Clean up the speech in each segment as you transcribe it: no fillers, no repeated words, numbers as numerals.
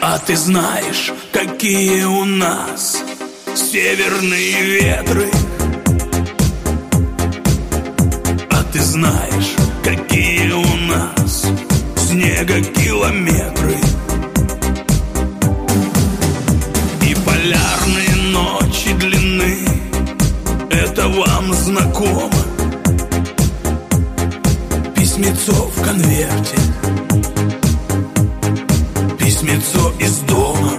А ты знаешь, какие у нас северные ветры? А ты знаешь, какие у нас снегокилометры? И полярные ночи длинны, это вам знакомо? Письмецо в конверте, письмецо из дома.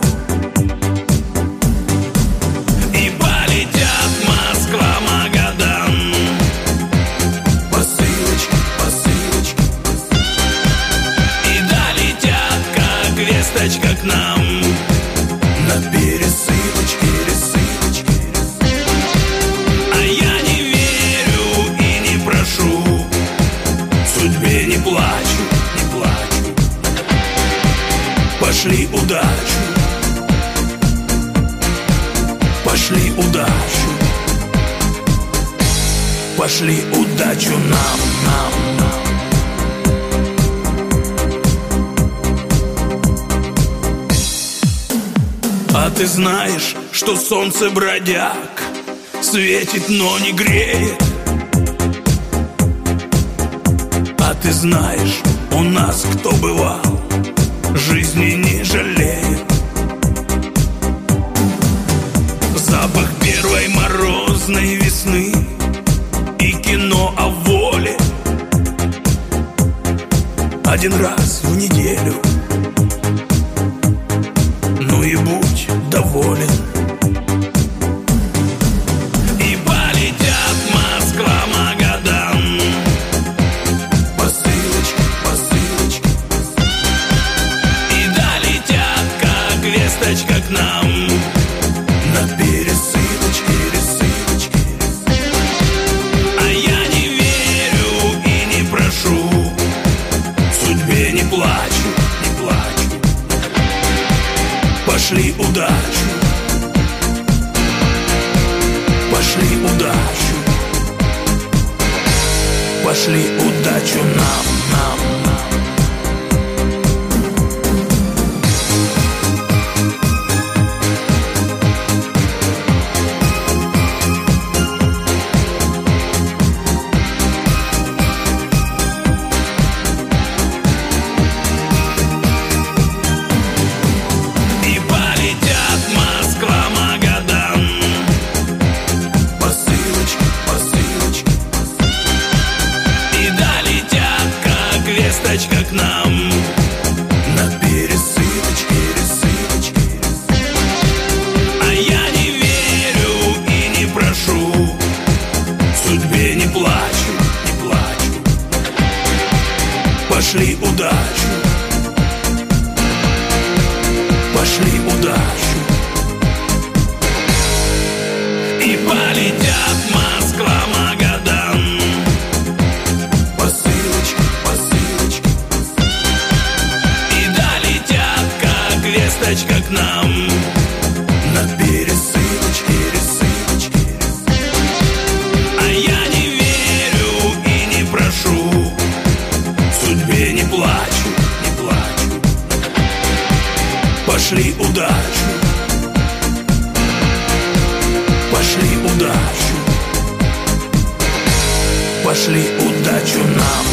И полетят Москва, Магадан, посылочки, посылочки. И долетят, как весточка к нам, на пересылочке, пересылочке. А я не верю и не прошу, судьбе не плачу, не плачу. Пошли удачу, пошли удачу, пошли удачу нам, нам, нам. А ты знаешь, что солнце бродяг светит, но не греет? А ты знаешь, у нас кто бывал, жизни не жалеет. Запах первой морозной весны и кино о воле. Один раз в неделю, ну и будь доволен. И полетят Москва, Магадан, посылочки, посылочки. И долетят, как весточка к нам, на пересылочке, пересылочке. А я не верю и не прошу, судьбе не плачу, не плачу. Пошли удачу, пошли удачу, пошли удачу нам, нам, нам. К нам, на пересылочке, пересылочке. А я не верю и не прошу, судьбе не плачу, не плачу. Пошли удачу, пошли удачу. И полетят Москва, Магадан, посылочки, посылочки. Весточка к нам, на пересылочке, пересылочке. А я не верю и не прошу, судьбе не плачу, не плачу. Пошли удачу, пошли удачу, пошли удачу нам.